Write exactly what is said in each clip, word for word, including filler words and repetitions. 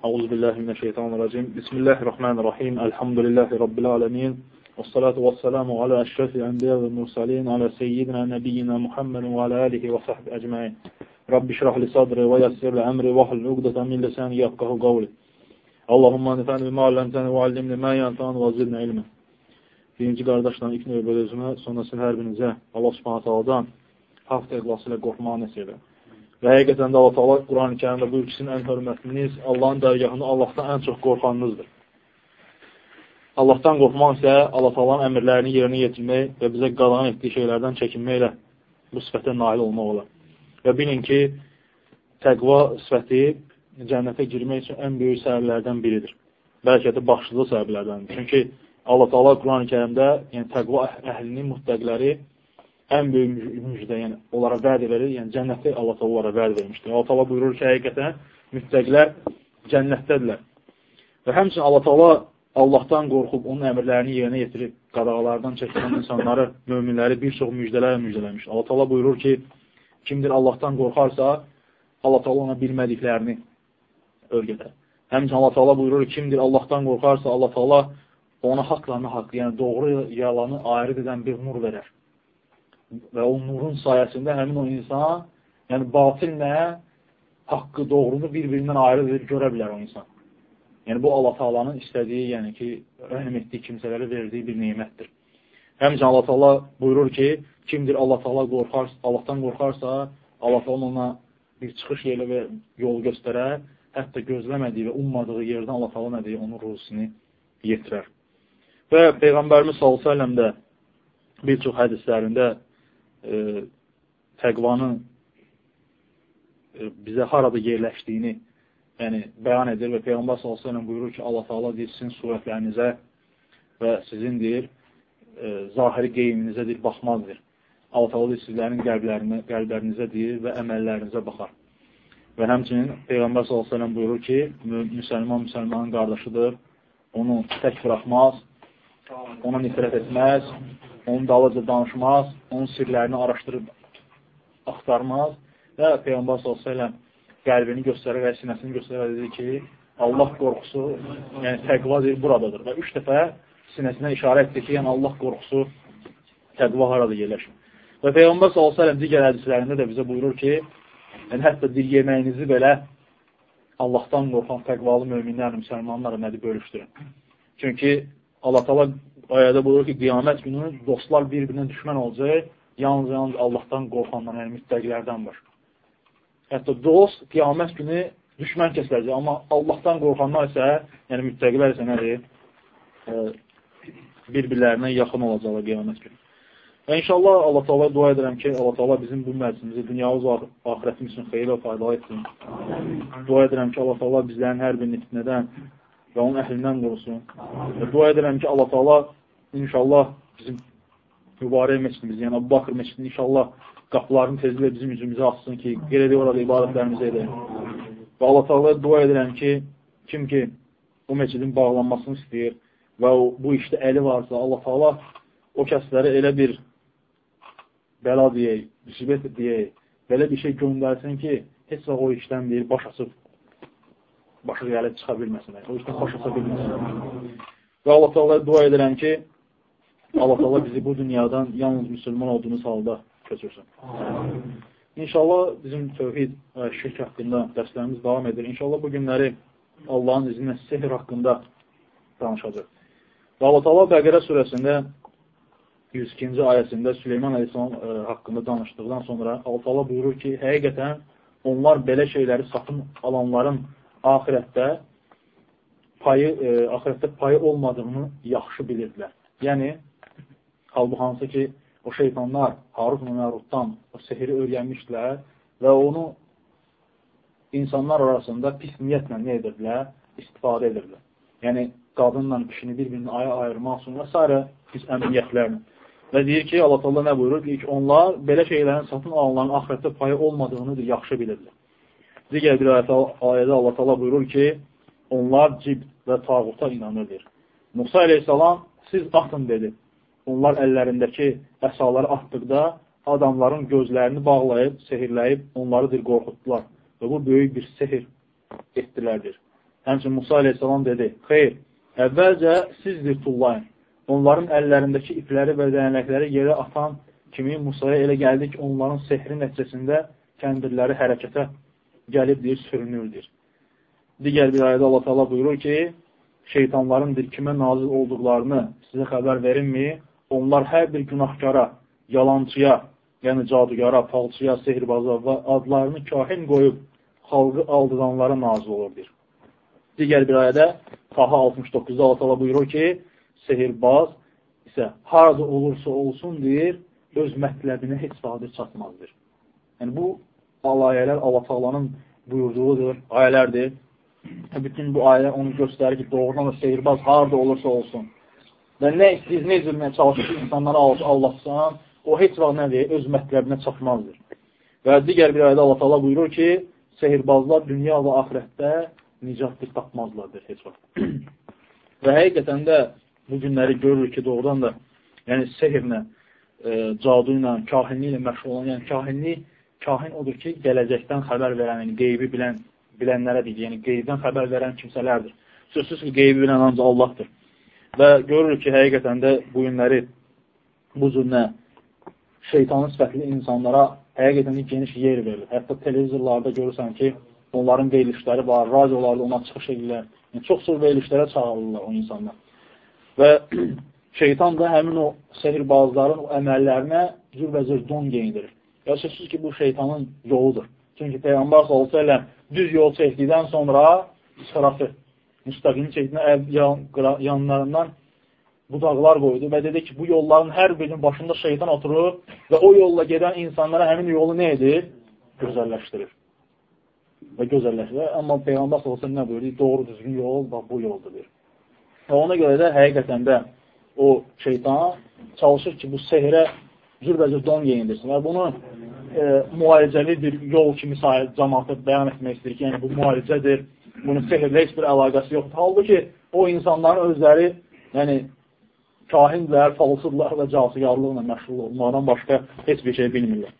Euzubillahimineşşeytanirracim. Bismillahirrahmanirrahim. Elhamdülillahi Rabbil alemin. Vessalatu vesselamu ala eşrefil enbiya ve mursalin ala seyyidina nebiyyina Muhammedin ve ala alihi ve sahbihi ecmaîn. Rabbi şrah li sadri ve yessir li emri ve hlul ukdeten min lisani yefkahu kavli. Allahumma nefa'ni bima allamtani ve allimni ma yanfa'uni ve zidni ilmen. Birinci qardaşların ilk növbədə özümə, sonrasını hər birinizə Allah Subhanahu taalandan haqq təqvası ilə qorxmağı nəsib edir. Və həqiqətən də Allah Taala Quran-ı Kərimdə buyurur ki, sizin ən hörmətliniz Allahın dərgahında Allahdan ən çox qorxanınızdır. Allahdan qorxmaq isə Allah Taalanın əmrlərini yerinə yetirmək və bizə qadağan etdiyi şeylərdən çəkinməklə bu sifətə nail olmaq olar. Və bilin ki, təqva sifəti cənnətə girmək üçün ən böyük səbəblərdən biridir. Bəlkə də başlıca səbəblərdəndir. Çünki Allah Taala Quran-ı Kərimdə, yəni təqva əhlinin, muttəqiləri ən böyük müjdə, yəni onlara vəd verir, yəni cənnətdə Allah Taala onlara vəd vermişdir. Allah Taala buyurur ki, həqiqətən müttəqilər cənnətdədirlər. Və həmçinin Allah Taala Allahdan qorxub onun əmrlərini yerinə yetirib qadağalardan çəkinən insanları, möminləri bir çox müjdələrlə müjdələmişdir. Allah Taala buyurur ki, kimdir Allahdan qorxarsa, Allah Taala ona bilmədiklərini öyrədər. Həmçinin Allah Taala buyurur ki, kimdir Allahdan qorxarsa, Allah Taala ona haqlarını haqq, yəni doğru yalanı ayrı edən bir nur verər. Və o nurun sayəsində həmin o insan, yəni batillə haqqı, doğrunu bir-birindən ayrı edib görə bilər o insan. Yəni bu Allah Taalanın istədiyi, yəni ki, rəhm etdiyi kimsələrə verdiyi bir nemətdir. Həmçinin Allah Taala buyurur ki, kimdir Allah Taala qorxarsa, Allahdan qorxarsa, Allah Taala ona bir çıxış yeri və yol göstərər, hətta gözləmədiyi və ummadığı yerdən Allah Taala nə deyir, onun ruzisini yetirər. Və Peyğəmbərimiz sallallahu əleyhi və səlləm də bir çox hədislərində e, təqvanın e, bizə harada yerləşdiyini yəni bəyan edir və Peyğəmbər sallallahu əleyhi və səlləm buyurur ki, Allah Taala deyir sizin surətlərinizə və sizin deyir e, zahiri geyiminizə deyir baxmazdır. Allah Taala deyir sizlərin qəlblərinə, qəlblərinizə deyir və əməllərinizə baxar. Və həmçinin Peyğəmbər sallallahu əleyhi və səlləm buyurur ki, müsəlman müsəlmanın qardaşıdır. Onu tək buraxmaz, ona nifrət etməz, onun dalıca danışmaz, onun sirlərini araşdırıb axtarmaz və Peyğəmbər sallallahu əleyhi və səlləm qəlbini göstərir və sinəsini göstərir dedi ki, Allah qorxusu, yəni təqva deyir, buradadır. Və üç dəfə sinəsinə işarə etdi ki, yəni Allah qorxusu, təqva harada yerləşir. Və Peyğəmbər sallallahu əleyhi və səlləm digər hədislərində də bizə buyurur ki, yəni hətta bir yeməyinizi belə Allahdan qorxan təqvalı möminlərlə, müsəlmanlarla nədir bölüşdürün. Çünki Allah Taala ayədə buyurur ki, qiyamət günü dostlar bir-birinə düşmən olacaq, yalnız-yalnız Allahdan qorxandan, yəni müttəqilərdən var. Hətta dost qiyamət günü düşmən kəsiləcək, amma Allahdan qorxanlar isə, yəni müttəqilər isə nədir? E, bir-birlərinə yaxın olacaqlar qiyamət günü. Və inşallah Allah Taala dua edirəm ki, Allah Taala bizim bu məclisimizi dünyamız və axirətimiz üçün xeyirlə faydalı etsin. Dua edirəm ki, Allah Taala bizlərin hər birini fitnədən və onun əhlindən qorusun. Və dua edirəm ki, Allah Taala inşallah bizim mübarək məscidimiz, yəni Əbu Bakır məscidini inşallah qapılarını tezliklə bizim üzümüzə açsın ki, gələcək orada ibadətlərimizi edək. Və Allah Taala'ya dua edirəm ki, kim ki o məscidin bağlanmasını istəyir və o, bu işdə əli varsa, Allah Taala o kəslərə elə bir bəla deyək, müsibət deyək, belə bir şey göndərsin ki, heç vaxt o işdən deyir, baş açıb, başı gəlib çıxa bilməsinlər. O işdən baş aça bilməsinlər. Və Allah Taala'ya dua edirəm ki, Allah Taala bizi bu dünyadan yalnız müsəlman olduğumuz halda köçürsün. İnşallah bizim tövhid və şirk haqqında dərslərimiz davam edir. İnşallah bu günləri Allahın izinlə sehr haqqında danışacaq. Və Allah Taala Bəqərə surəsində yüz ikinci ayəsində Süleyman əleyhissalam haqqında danışdıqdan sonra Allah Taala buyurur ki, həqiqətən onlar belə şeyləri satın alanların axirətdə payı, e, axirətdə payı olmadığını yaxşı bilirdilər. Yəni, halbuki hansı ki, o şeytanlar Harut və Mərutdan o sehri öyrənmişdilər və onu insanlar arasında pis niyyətlə nə edirdilər? İstifadə edirdilər. Yəni, qadınla kişini bir-birini aya ayırmaq üçün və s. pis əməliyyətlərlə. Və deyir ki, Allah Taala nə buyurur? Deyir ki, onlar belə şeylərin satın alanların axirətdə payı olmadığını da yaxşı bilirlər. Digər bir ayədə Allah Taala buyurur ki, onlar cib və tağuta inanırlar. Musa əleyhissalam, siz atın dedi. Onlar əllərindəki əsaları atdıqda adamların gözlərini bağlayıb, sehirləyib, onları dir qorxutdular. Və bu böyük bir sehir etdilərdir. Həmçinin Musa aleyhissalam dedi, xeyr, əvvəlcə sizdir tullayın. Onların əllərindəki ipləri və dəyənəkləri yerə atan kimi Musaya elə gəldi ki, onların sehri nəticəsində kəndirləri hərəkətə gəlib deyir, sürünürdür. Digər bir ayədə Allah Teala buyurur ki, şeytanların bir kimə nazil olduqlarını sizə xəbər verinmi? Onlar hər bir günahkara, yalancıya, yəni cadugara, falçıya, sehirbaza və adlarını kahin qoyub xalqı aldıranlara nazil olurdur. Digər bir ayədə Taha altmış doqquzda Allah Teala buyurur ki, sehirbaz isə harada olursa olsun deyir, öz mətləbinə heç vaxt çatmazdır. Yəni bu ayələr Allah Teala'nın buyurduğudur, ayələrdir. Bütün bu ayələr onu göstərir ki, doğrudan da sehirbaz harada olursa olsun. Və nə istəyir, nə üzrünə çalışır ki, insanlara Allahsan, o heç vaxt nədir? Öz mətləbinə çatmazdır. Və digər bir ayədə Allah Teala buyurur ki, sehirbazlar dünya və axirətdə nicatdır tapmazlardır heç vaxt. Və həqiqətən də bu günləri görürük ki, doğrudan da yəni sehirlə, e, cadu ilə, kahinli ilə məşğul olan, yəni kahinli, kahin odur ki, gələcəkdən xəbər verən, yəni qeybi bilən, bilənlərə deyil, yəni qeybdən xəbər verən kimsələrdir. Sözsüz ki, qeybi bilən ancaq Allahdır. Və görürük ki, həqiqətən də bu günləri bu cürlə şeytanın sifətli insanlara həqiqətən də geniş yer verilir. Hətta televizorlarda görürsən ki, onların verilişləri var, radiolarda ona çıxış edirlər. Yəni, çox çox verilişlərə çağırırlar o insanlar. Və şeytan da həmin o sehirbazların o əməllərinə cürbəcür don geyindirir. Ya sözsüz ki, bu şeytanın yoludur. Çünki Peyğəmbər sallallahu əleyhi və səlləm düz yol çəkdikdən sonra sırası, müstəqim çəkdikdən yanlarından budaqlar qoydu və dedi ki, bu yolların hər birinin başında şeytan oturur və o yolla gedən insanlara həmin yolu nə edir? Gözəlləşdirir. Və gözəlləşdirir. Amma Peyğəmbər sallallahu əleyhi və səlləm nə buyurdu? Doğru düzgün yol və bu yoldur. Və ona görə də həqiqətən də o şeytan çalışır ki, bu sehirə cürbəcür don geyindirsin. Və bunu e, müalicəli bir yol kimi sahib cəmaata bəyan etmək istəyir ki, yəni bu müalicədir, bunun sehirlə heç bir əlaqəsi yoxdur. Halbuki o insanların özləri, yəni kahinlər, falsıdlar və casigarlıqla məşğul olmadan başqa heç bir şey bilmirlər.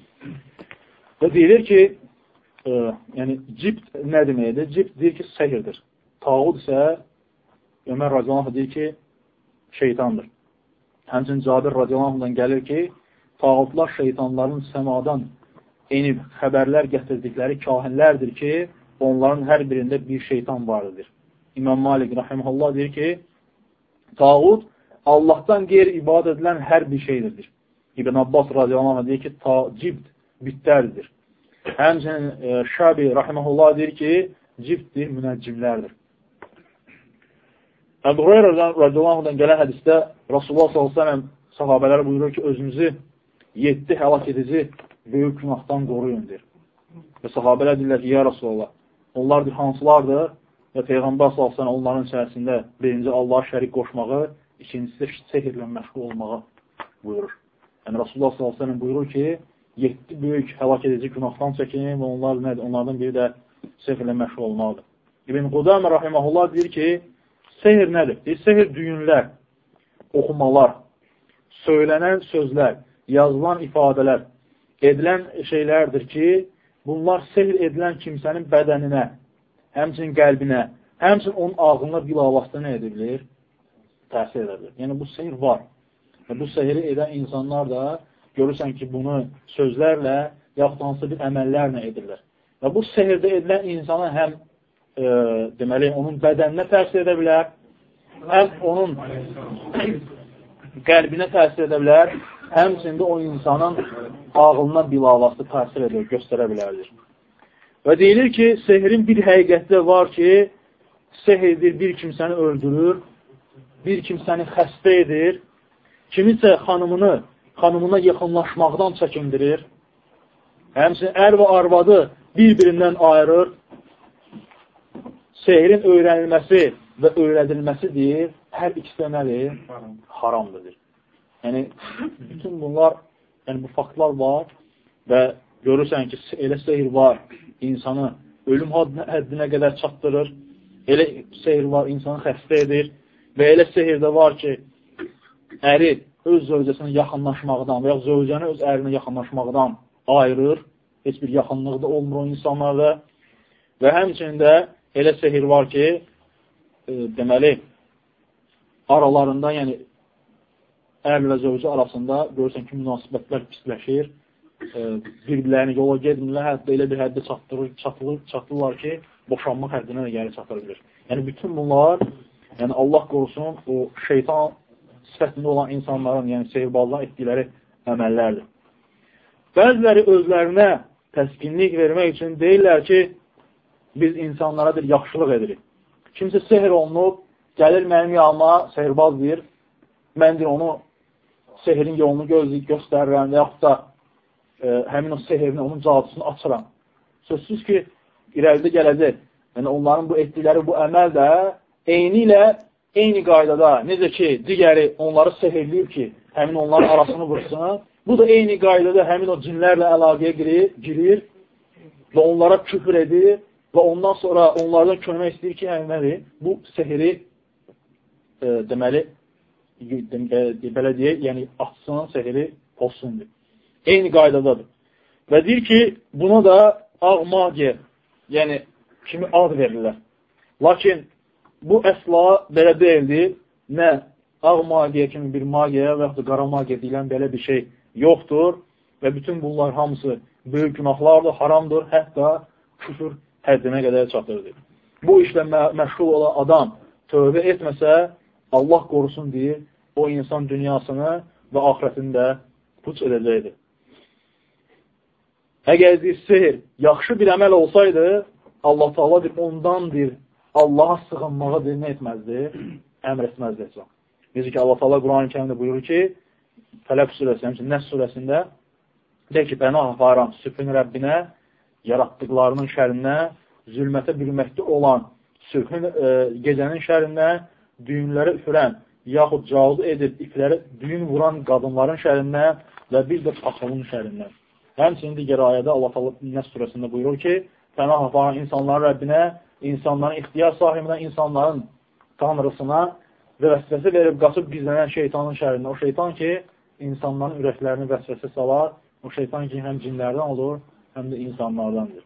Və deyilir ki, e, yəni cibt nə deməkdir? Cibt deyir ki, sehirdir. Tağud isə Ömər radiyallahu anh deyir ki, şeytandır. Həmçinin Cabir radiyallahu anhdan gəlir ki, tağutlar şeytanların səmadan enib xəbərlər gətirdikləri kahinlərdir ki, onların hər birində bir şeytan vardır. İmam Malik rahimehullah deyir ki, tağut Allahdan qeyri ibadət edilən hər bir şeydir. İbn Abbas radiyallahu anh deyir ki, cibt bitlərdir. Həmçinin e, Şabi rahimehullah deyir ki, cibtdir, münəccimlərdir. Əbu Hüreyrə radiyallahu anhdan gələn hədisdə Rasulullah sallallahu əleyhi və səlləm sahabələrə buyurur ki, özünüzü yeddi həlak edici böyük günahdan qoruyun, deyir. Və sahabələr deyirlər ki, ya Rasulullah, onlar hansılardır? Və Peyğəmbər sallallahu əleyhi və səlləm onların içərisində birinci Allaha şərik qoşmağı, ikincisi sehirlə məşğul olmağı buyurur. Yəni Rasulullah sallallahu əleyhi və səlləm buyurur ki, yeddi böyük həlak edici günahdan çəkin və onlar nədir? Onlardan biri də sehirlə məşğul olmalıdır. İbn Qudamə rahimehullah deyir ki, sehir nədir? Deyir, sehir düyünlər, oxumalar, söylənən sözlər, yazılan ifadələr, edilən şeylərdir ki, bunlar sehir edilən kimsənin bədəninə, həmçinin qəlbinə, həmçinin onun ağlına bilavasitə nə edilir? Təsir edir. Yəni, bu sehir var. Və bu sehiri edən insanlar da görürsən ki, bunu sözlərlə, yaxud hansı bir əməllərlə edirlər. Və bu sehirdə edilən insana həm e, deməli, onun bədəninə təsir edə bilər, həm onun qəlbinə təsir edə bilər, həmçində o insanın ağlına bilavasitə təsir edir, göstərə bilərdir. Və deyilir ki, sehirin bir həqiqətdə var ki, sehirdir, bir kimsəni öldürür, bir kimsəni xəstə edir, kimisə xanımını, xanımına yaxınlaşmaqdan çəkindirir, həmçinin ər və arvadı bir-birindən ayırır, sehirin öyrənilməsi və öyrədilməsi deyir, hər ikisi də nədir? Haramdır. Yəni, bütün bunlar, yəni bu faktlar var və görürsən ki, elə sehir var, insanı ölüm həddinə qədər çatdırır, elə sehir var, insanı xəstə edir və elə sehir də var ki, əri öz zövcəsinə yaxınlaşmaqdan və ya zövcəni öz ərinə yaxınlaşmaqdan ayırır, heç bir yaxınlıqda olmur o insanlarda və həmçində elə sehir var ki, e, deməli, aralarında, yəni, ər və zövcü arasında görürsən ki, münasibətlər pisləşir, e, bir-birlərini yola gedmirlər, hətta elə bir həddə çatdırır, çatılır, çatırlar ki, boşanmaq həddinə də gəlir çatır bilir. Yəni, bütün bunlar, yəni, Allah qorusun, o şeytan sifətində olan insanların, yəni, sehirbazların etdikləri əməllərdir. Bəziləri özlərinə təskinlik vermək üçün deyirlər ki, biz insanlara bir yaxşılıq edirik. Kimsə sehir olunub, gəlir mənim yanıma, sehirbaz deyir, mən deyir, onu sehirin yolunu gözləyib göstərirəm və yaxud da e, həmin o sehirini, onun cadısını açıram. Sözsüz ki, irəlidə gələcək. Yəni, onların bu etdikləri bu əməl də eyni ilə, eyni qaydada, necə ki, digəri onları sehirləyib ki, həmin onların arasını vursun, bu da eyni qaydada həmin o cinlərlə əlaqəyə girir, girir və onlara küfür edir və ondan sonra onlardan kömək istəyir ki, yəni nədir? Bu sehiri e, deməli, e, belə deyək, yəni açsın, sehiri olsundur. Eyni qaydadadır. Və deyir ki, buna da ağ magiya, yəni kimi ad verirlər. Lakin bu əsla belə deyildir. Nə ağ magiya kimi bir magiya və yaxud da qara magiya deyilən belə bir şey yoxdur və bütün bunlar hamısı böyük günahlardır, haramdır, hətta küfür həddinə qədər çatırdır. Bu işlə mə məşğul olan adam tövbə etməsə, Allah qorusun deyir, o insan dünyasını və axirətini də puç edəcəkdir. Əgər deyir, sehir yaxşı bir əməl olsaydı, Allah Taala deyir, ondandır, Allaha sığınmağa deyir, nə etməzdir? Əmr etməzdir. Necə ki, Allah Taala Quran-ı Kərimdə buyurur ki, Fələq surəsində, Nəs surəsində deyir ki, pənah aparam sübhün Rəbbinə, yaratdıqlarının şərinə, zülmətə bürməkdə olan sübhün e, gecənin şərinə, düyünləri üfürən, yaxud cazı edib ipləri düyün vuran qadınların şərinə və bir də paxılın şərindən. Həmçinin digər ayədə Allah Taala Nəs surəsində buyurur ki, pənah aparan insanların Rəbbinə, insanların ixtiyar sahibinə, insanların tanrısına və vəsvəsə verib qaçıb gizlənən şeytanın şərindən. O şeytan ki, insanların ürəklərini vəsvəsə salar, o şeytan ki, həm cinlərdən olur, həm də insanlardandır.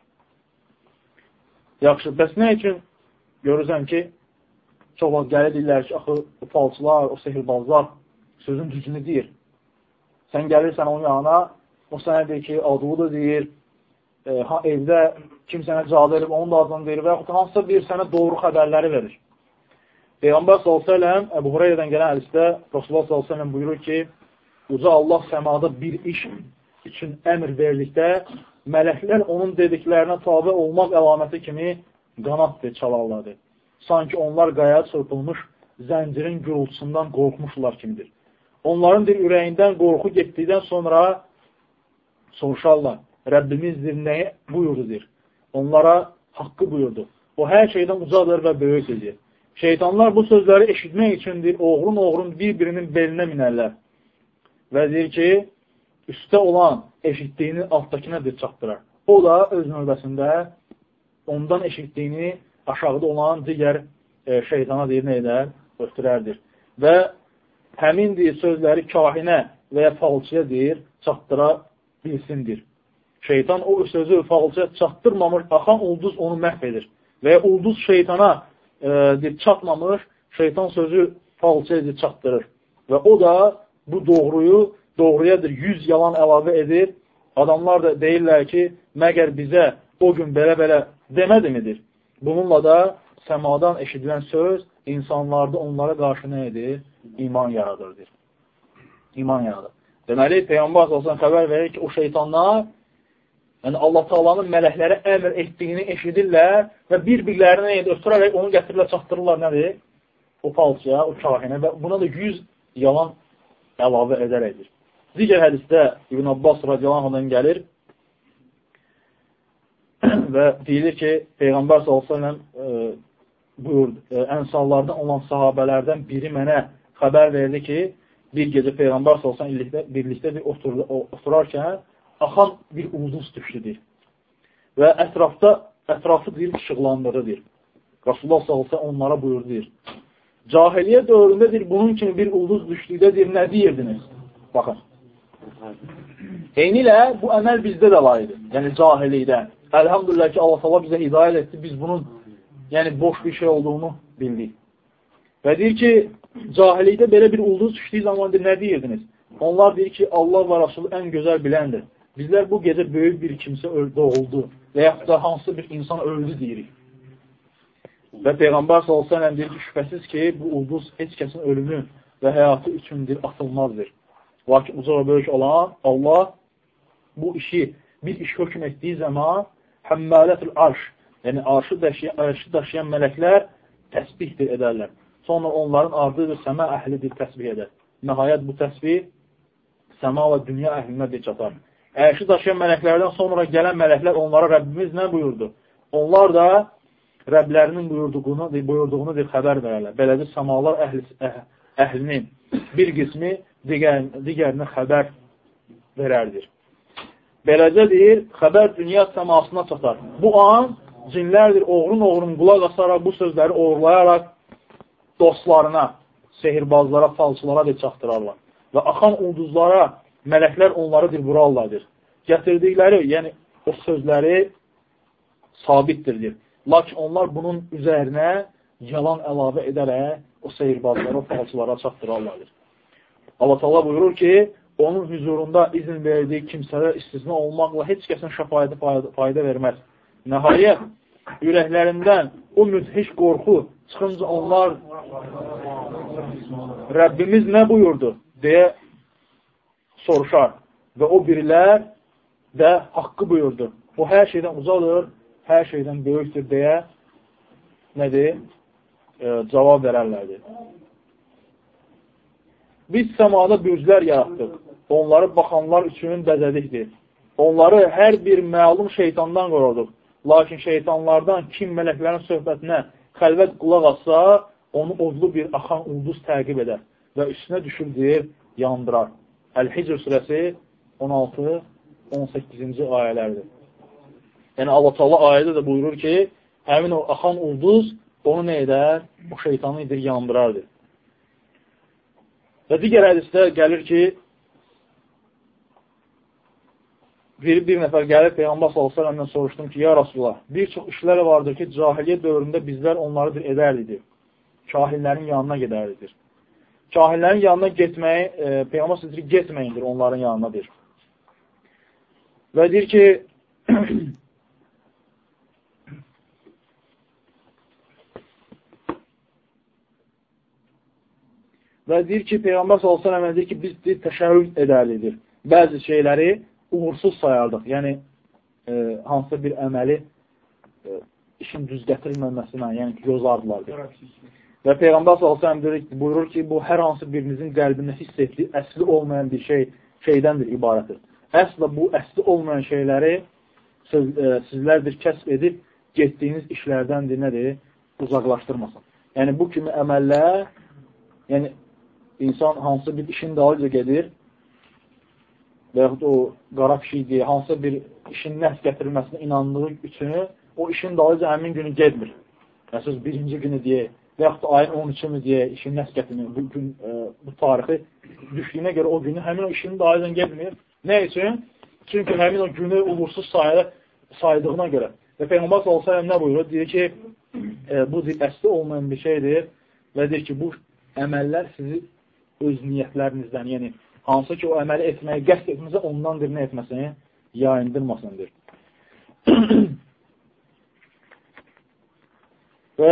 Yaxşı, bəs nə üçün görürsən ki, çox vaxt gəlir deyirlər ki, axı, o falçılar, o sehirbazlar sözün düzünü deyir. Sən gəlirsən onun yanına, o sənə deyir ki, adını da deyir, e, ha, evdə kim sənə cadı edib, onun da adını deyir və yaxud hansısa bir sənə doğru xəbərləri verir. Peyğəmbər sallallahu əleyhi və səlləm Əbu Hüreyrədən gələn hədisdə Rasulullah sallallahu əleyhi və səlləm buyurur ki, uca Allah səmada bir iş üçün əmr verdikdə mələklər onun dediklərinə tabe olmaq əlaməti kimi qanatdır, çalarlardır. Sanki onlar qayaya çırpılmış zəncirin gürültüsündən qorxmuşlar kimidir. Onların bir ürəyindən qorxu getdikdən sonra soruşarlar, Rəbbimizdir, nəyə buyurdudur? Onlara haqqı buyurdu. O hər şeydən ucadır və böyükdür. Şeytanlar bu sözləri eşitmək üçündür, oğrun-oğrun bir-birinin belinə minərlər. Və deyir ki, üstə olan eşitdiyini altdakına bir çatdırar. O da öz növbəsində ondan eşitdiyini aşağıda olan digər e, şeytana deyir, nə edər? Ötürərdir. Və həmin deyir, sözləri kahinə və ya falçıya deyir, çatdıra bilsindir. Şeytan o sözü falçıya çatdırmamış, axan ulduz onu məhv edir. Və ya ulduz şeytana e, deyir, çatmamış, şeytan sözü falçıya deyir, çatdırır. Və o da bu doğruyu doğruyadır, yüz yalan əlavə edir. Adamlar da deyirlər ki, məgər bizə o gün belə-belə demədi midir? Bununla da səmadan eşidilən söz insanlarda onlara qarşı nə edir? İman yaradırdır. İman yaradır. Deməli, Peyğəmbər sallallahu xəbər verir ki, o şeytanlar yəni Allah Taala'nın mələklərə əmr etdiyini eşidirlər və bir-birlərinə ötürərək onu gətirirlər, çatdırırlar nədir? O falçıya, o kahinə və buna da yüz yalan əlavə edərəkdir. Digər hədisdə İbn Abbas radiyallahu anhdan gəlir və deyilir ki, Peyğəmbər sallallahu əleyhi və səlləm buyurdu, ənsarlardan olan sahabələrdən biri mənə xəbər verdi ki, bir gecə Peyğəmbər sallallahu əleyhi və səlləm birlikdə bir otur oturarkən axan bir ulduz düşdüdür və ətrafda ətrafı deyir, işıqlandırıdır. Rasulullah sallallahu əleyhi və səlləm onlara buyurdu, deyir, cahiliyyə dövründədir, bunun kimi bir ulduz düşdükdədir, nə deyirdiniz? Baxın. Eyni ilə bu əməl bizdə də var idi, yəni cahillikdə. Əlhamdülillah ki, Allah Taala bizə hidayət etdi, biz bunun yəni boş bir şey olduğunu bildik. Və deyir ki, cahillikdə belə bir ulduz düşdüyü zaman deyir, nə deyirdiniz? Onlar deyir ki, Allah və Rasulü ən gözəl biləndir. Bizlər bu gecə böyük bir kimsə doğuldu və yaxud da hansı bir insan öldü deyirik. Və Peyğəmbər sallallahu əleyhi və səlləm deyir ki, şübhəsiz ki, bu ulduz heç kəsin ölümü və həyatı üçündür, atılmazdır. Lakin uca və böyük olan Allah bu işi, bir iş hökm etdiyi zaman həmmələtül arş, yəni arşı daşıyan, arşı daşıyan mələklər təsbihdir edərlər. Sonra onların ardıdır, səmə əhlidir təsbih edər. Nəhayət bu təsbih səma və dünya əhlinə bir çatar. Ərşi daşıyan mələklərdən sonra gələn mələklər onlara Rəbbimiz nə buyurdu? Onlar da Rəblərinin buyurduğunu, buyurduğunu bir xəbər verərlər. Belədir, səmalar əhli, əh, əhlinin bir qismi digər, digərinə xəbər verərdir. Beləcə deyir, xəbər dünya səmasına çatar. Bu an cinlərdir, oğrun-oğrun qulaq asaraq, bu sözləri oğurlayaraq dostlarına, sehirbazlara, falçılara bir çatdırarlar. Və axan ulduzlara mələklər onları bir vurarlardır. Gətirdikləri, yəni o sözləri sabitdirdir. Lakin onlar bunun üzərinə yalan əlavə edərək o sehirbazlara, o falçılara çatdırarlardır. Allah Teala buyurur ki, onun huzurunda izin verdiyi kimsələr istisna olmaqla heç kəsin şəfayəti fayda verməz. Nəhayət, ürəklərindən o müthiş qorxu çıxınca onlar Rəbbimiz nə buyurdu deyə soruşar və o birilər də haqqı buyurdu. O hər şeydən ucadır, hər şeydən böyükdür deyə nədir? E, cavab verərlərdir. Biz səmada bürclər yaratdıq. Onları baxanlar üçün bəzədikdir. Onları hər bir məlum şeytandan qoruduq. Lakin şeytanlardan kim mələklərin söhbətinə xəlvət qulaq atsa, onu odlu bir axan ulduz təqib edər və üstünə düşürdür, yandırar. Əl-Hicr surəsi on altı on səkkizinci ayələrdir. Yəni Allah Teala ayədə də buyurur ki, həmin o axan ulduz onu nə edər? O şeytanı edir, yandırardır. Və digər hədisdə gəlir ki, bir, bir nəfər gəlib Peyğəmbər sallallahu əleyhi və səlləmdən soruşdum ki, ya Rasulullah, bir çox işlər vardır ki, cahiliyyət dövründə bizlər onları edərdik. Kahinlərin yanına gedərdik. Kahinlərin yanına getməyi, e, Peyğəmbər sallallahu əleyhi və səlləm getməyindir onların yanına deyir. Və deyir ki, və deyir ki, Peyğəmbər sallallahu əleyhi və səlləm deyir ki, biz deyir, təşəvvüd edərdik. Bəzi şeyləri uğursuz sayardıq. Yəni, e, hansısa bir əməli e, işin düz gətirilməməsinə, yəni ki, yozardılar. Və Peyğəmbər sallallahu əleyhi və səlləm buyurur ki, bu hər hansı birinizin qəlbində hiss etdiyi əsli olmayan bir şey, şeydəndir, ibarətdir. Əslə bu əsli olmayan şeyləri siz, e, sizlərdir kəsb edib, getdiyiniz işlərdəndir, nədir? Uzaqlaşdırmasın. Yəni, bu kimi əməllər, yəni, insan hansısa bir işin dalınca gedir, və yaxud o qara pişikdir, hansısa bir işin nəhs gətirilməsinə inandığı üçün o işin dalınca həmin günü gedmir. Məsələn, birinci günü deyək, və yaxud da ayın on üçü mü deyək, işin nəhs gətirilmir, bu, gün, e, bu tarixi düşdüyünə görə o günü həmin o işin dalınca gedmir. Nə üçün? Çünki həmin o günü uğursuz sayı, saydığına görə. Və Peyğəmbər sallallahu əleyhi və səlləm nə buyurur? Deyir ki, e, bu əsli olmayan bir şeydir və deyir ki, bu əməllər sizi öz niyyətlərinizdən, yəni hansı ki, o əməli etməyə qəsd etməsə, ondan bir nə etməsin, yayındırmasındır. Və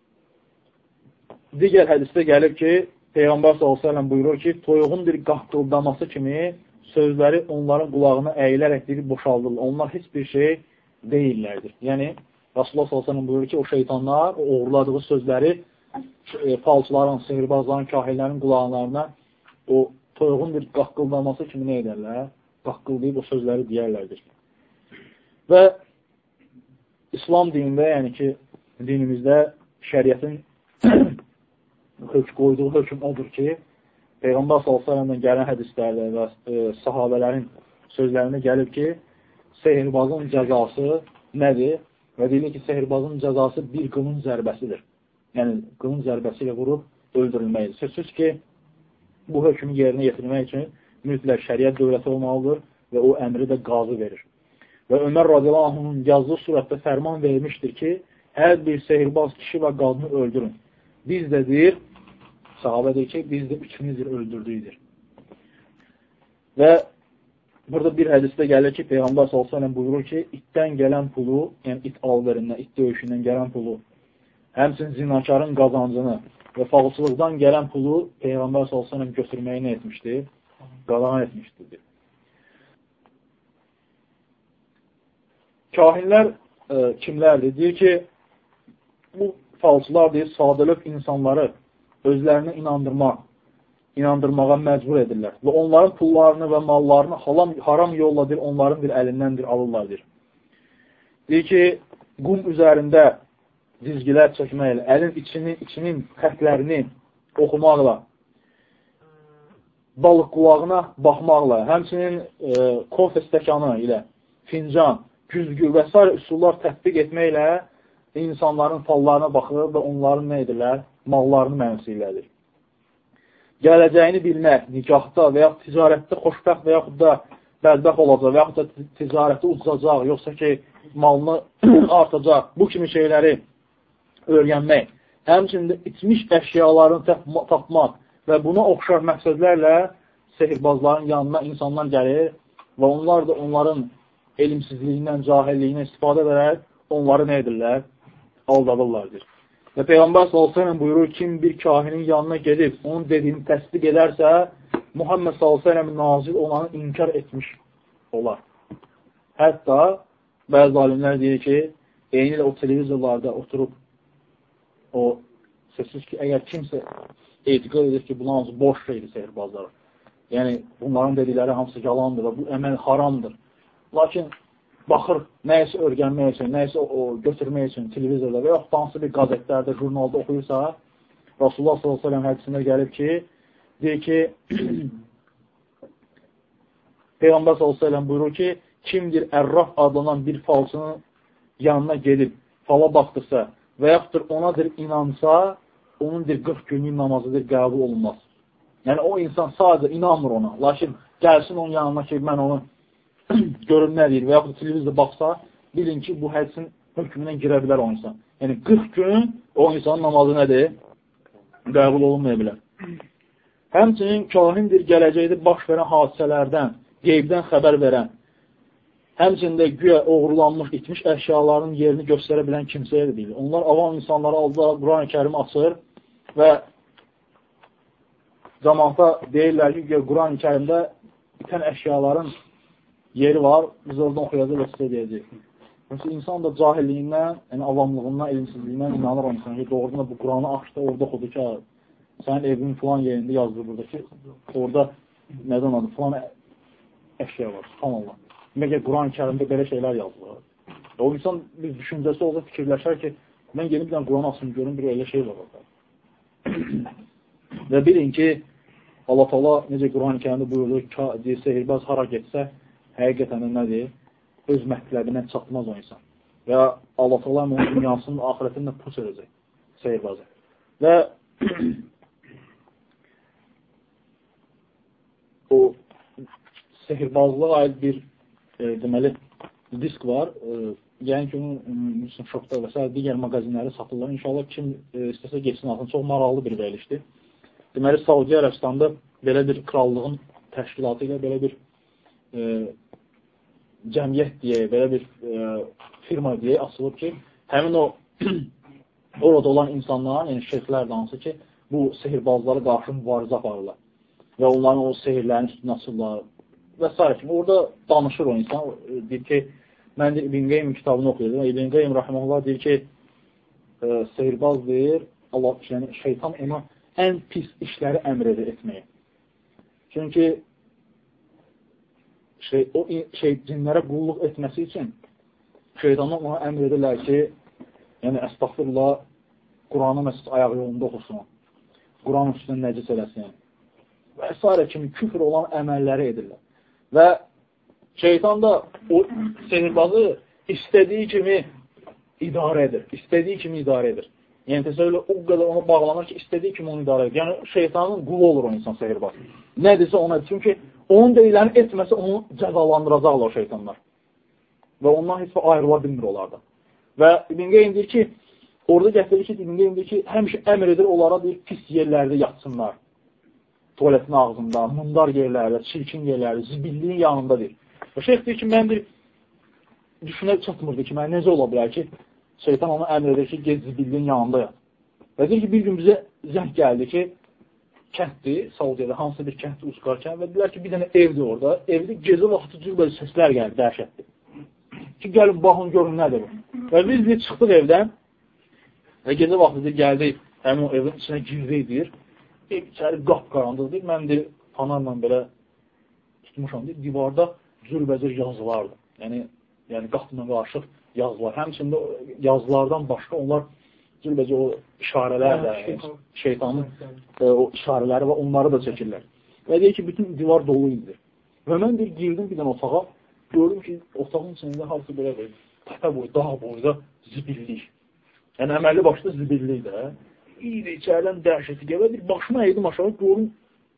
digər hədisdə gəlir ki, Peyğəmbər sallallahu əleyhi və səlləm buyurur ki, toyuğun bir qaqqıldaması kimi sözləri onların qulağına əyilərək deyib boşaldırlar. Onlar heç bir şey deyillərdir. Yəni, Rasulullah sallallahu əleyhi və səlləm buyurur ki, o şeytanlar, o uğurladığı sözləri e, falçıların, sehirbazların, kahinlərin qulağlarına o toyuğun bir qaqqıldaması kimi nə edərlər? Qaqqıldayıb o sözləri deyərlərdir. Və İslam dinində, yəni ki, dinimizdə şəriətin qoyduğu hökm odur ki, Peyğəmbər sallallahu əleyhi və səlləmdən gələn hədislərdə və e, sahabələrin sözlərində gəlib ki, sehirbazın cəzası nədir? Və deyilir ki, sehirbazın cəzası bir qılın zərbəsidir. Yəni, qılın zərbəsi ilə vurub öldürülməkdir. Sözsüz ki, bu hökmü yerinə yetirmək üçün mütləq şəriət dövləti olmalıdır və o əmri də qazı verir. Və Ömər radiyallahu anh'ın yazdığı surətdə fərman vermişdir ki, hər bir sehirbaz kişi və qadını öldürün. Biz də deyir, sahabə deyir ki, biz də üçümüzdür öldürdüydür. Və burada bir hədisdə gəlir ki, Peyğəmbər sallallahu əleyhi və səlləm buyurur ki, itdən gələn pulu, yəni it alverindən, it döyüşündən gələn pulu, həmçinin zinakarın qazancını və falçılıqdan gələn pulu Peyğəmbər sallallahu əleyhi və səlləm götürməyi nə etmişdir? Qadağan etmişdir. Kahinlər e, kimlərdir? Deyir ki, bu falçılar deyir, sadəlöv insanları özlərini inandırmaq, inandırmağa məcbur edirlər. Və onların pullarını və mallarını haram, haram yolla deyir, onların bir əlindəndir, alırlar deyir. Deyir ki, qum üzərində dizgilər çəkməklə, əlin içinin, içinin xətlərini oxumaqla, balıq qulağına baxmaqla, həmçinin e, kofe stəkanı ilə, fincan, güzgü və s. üsullar tətbiq etməklə insanların fallarına baxır və onların nə edirlər? Mallarını mənimsəyirlərdir. Gələcəyini bilmək, nikahda və yaxud ticarətdə xoşbəxt və yaxud da bədbəxt olacaq və yaxud da ticarətdə uzacaq, yoxsa ki, malını artacaq, bu kimi şeyləri öyrənmək, həmçində içmiş əşyalarını tapmaq və buna oxşar məqsədlərlə sehirbazların yanına insanlar gəlir və onlar da onların elmsizliyindən, cahilliyindən istifadə edərək onları nə edirlər? Aldadırlardır. Və Peyğəmbər sallallahu əleyhi və səlləm buyurur, kim bir kahinin yanına gedib, onun dediyini təsdiq edərsə, Muhammed sallallahu əleyhi və səlləm nazil olanı inkar etmiş olar. Hətta bəzi alimlər deyir ki, eyni ilə o televizorlarda oturub, o sözsüz ki, əgər kimsə etiqad edir ki, bunlar hamısı boş şeydir sehirbazları. Yəni, bunların dedikləri hamısı yalandır və bu əməl haramdır. Lakin baxır, nəyəsə örgənmək üçün, nəyəsə o, götürmək üçün televizorda və yaxud hansı bir qazetlərdə, jurnalda oxuyursa, Rasulullah sallallahu əleyhi və səlləm hədisində gəlib ki, deyir ki, Peyğəmbər sallallahu əleyhi və səlləm buyurur ki, kimdir ərraf adlanan bir falçının yanına gedib, fala baxdırsa və yaxuddur onadır inansa, onundur qırx günlük namazıdır, qəbul olunmaz. Yəni, o insan sadəcə inanmır ona. Lakin gəlsin onun yanına ki, mən onu görün nə deyir və yaxud televizdə baxsa, bilin ki, bu hədisin hökmündən girə bilər o insan. Yəni, qırx gün o insanın namazı nədir? Qəbul olunmaya bilər. Həmçinin kahindir gələcəkdə baş verən hadisələrdən, qeybdən xəbər verən, həmçində güya oğurlanmış, itmiş əşyaların yerini göstərə bilən kimsəyə də deyil. Onlar avam insanları aldılar, Quran-ı Kərimi açır və zamanda deyirlər ki, Quran-ı Kərimdə bitən əşyaların yeri var, biz oradan oxuyacaq və sizə deyəcək. Çünki insan da cahilliyindən, yəni avamlığından, elmsizliyindən inanır o insan ki, doğrudan da bu Quranı açdı, orada oxudu ki, sənin evinin falan yerində yazılır burada ki, orada nədən adı, falan əşya var, subhanallah. Demək ki, Quran-ı Kərimdə belə şeylər yazılır. O insan bir düşüncəsi olsa fikirləşər ki, mən yeni bir dənə Quran açım, görün, bir elə şey var orada. Və bilin ki, Allah Taala necə Quran-ı Kərimdə buyurur ki, sehirbaz hara getsə, həqiqətən də nədir? Öz məktəbinə çatmaz o insan. Və Allah Taala onun dünyasının, axirətində pus edəcək sehirbazı. Və o sehirbazlığa aid bir e, deməli disk var. E, yəni ki, onun şokda və s. digər mağazinləri satırlar. İnşallah kim e, istəsə geçsin altın. Çox maraqlı bir verilişdir. Deməli, Saudi Ərəbistanda belə bir krallığın təşkilatı ilə belə bir e, cəmiyyət deyə, belə bir e, firma deyə açılıb ki, həmin o orada olan insanlar, yəni şeyxlər də hansı ki, bu sehirbazlara qarşı mübarizə aparırlar və onların o sehirlərin üstünə açırlar və s. kimi. Orada danışır o insan, deyir ki, mən də İbn Qeym kitabını oxuyordum. İbn Qeym rəhməhullah deyir ki, e, sehirbaz deyir, Allah, yəni şeytan ona ən pis işləri əmr edir etməyə. Çünki şey, o şey, cinlərə qulluq etməsi üçün şeytanlar ona əmr edirlər ki, yəni əstəğfirullah, Quranı məsəl ayağı yolunda oxusun, Quran üstünə nəcis eləsin və s. kimi küfr olan əməlləri edirlər. Və şeytan da o sehirbazı istədiyi kimi idarə edir, istədiyi kimi idarə edir. Yəni, təsəvvürlə o qədər ona bağlanır ki, istədiyi kimi onu idarə edir. Yəni, şeytanın qulu olur o insan sehirbaz. Nədirsə ona edir. Çünki onun deyiləni etməsə, onu cəzalandıracaqlar o şeytanlar. Və ondan heç ayrıla bilmir onlardan. Və İbn Qeym deyir ki, orada gətirir ki, dinində indi ki, həmişə əmr edir onlara deyir, pis yerlərdə yatsınlar. Tualetin ağzında, mundar yerlərdə, çirkin yerlərdə, zibilliyin yanında deyir. Və şeyx deyir ki, mən bir düşünə çatmırdı ki, mən necə ola bilər ki, şeytan ona əmr edir ki, gez zibilliyin yanında yat. Və deyir ki, bir gün bizə zəng gəldi ki, kənddir, Saudiyada hansısa bir kənddir uçqarkən və deyilər ki, bir dənə evdir orada. Evdə gecə vaxtı cürbəcə səslər gəldi, dəhşətdir. Ki, gəlin, baxın, görün, nədir bu? Və biz deyir, çıxdıq evdən və gecə vaxtı deyir, gəldik, həmin o evin içinə girdik, deyir. Ev içəri qapqarandır, deyir. Mən deyir, panarla belə tutmuşam, deyir, divarda cürbəcə yazılardır. Yəni, yəni qapına qarışıq yazılar. Həmçində yazılardan başqa onlar cürbəcə o işarələr də, şeytanın e, o işarələri və onları da çəkirlər. Və deyir ki, bütün divar dolu idi. Və mən deyir, girdim bir dənə otağa, gördüm ki, otağın içində halsı belə deyir, təpə boyu, dağ boyda zibillik. Yəni, əməlli başda zibillik də. İyidə içərdən dəhşəti gələ, bir başıma eğdim aşağı, görüm,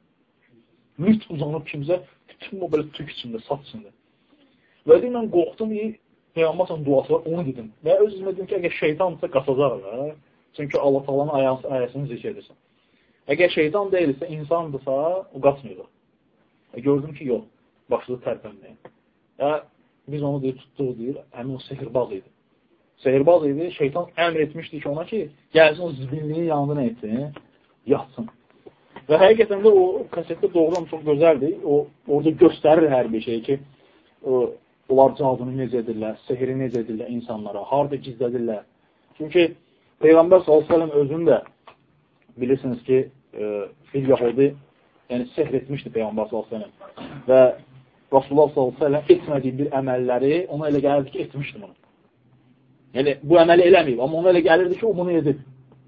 müt uzanıb kimsə, bütün o belə tük içində, sat içində. Və deyir, mən qorxdum, Peyğəmbər duası var, onu dedim. Və öz-özümə dedim ki, əgər şeytansa qatacaq da. Çünki Allah Taala'nın ayəsini zikr edirsən. Əgər şeytan deyilsə, insandırsa, o qaçmayacaq. E, gördüm ki, yox, başladı tərpənməyə. Və biz onu deyir, tutduq deyir, həmin o sehirbaz idi. Sehirbaz idi, şeytan əmr etmişdi ki, ona ki, gəlsin o zibilliyin yanında nə etsin, yatsın. Və həqiqətən də o kasetdə doğrudan çox gözəldir. O, orada göstərir hər bir şey ki, o, onlar cadını necə edirlər, sehri necə edirlər insanlara, harada gizlədirlər. Çünki Peyğəmbər sallallahu əleyhi və səlləm özünü də bilirsiniz ki, e, fil Yahudi yəni sehr etmişdi Peyğəmbər sallallahu əleyhi və səlləm. Və Rasulullah sallallahu əleyhi və səlləm etmədiyi bir əməlləri ona elə gəlirdi ki, etmişdi bunu. Yəni, bu əməli eləməyib, amma ona elə gəlirdi ki, o bunu edib.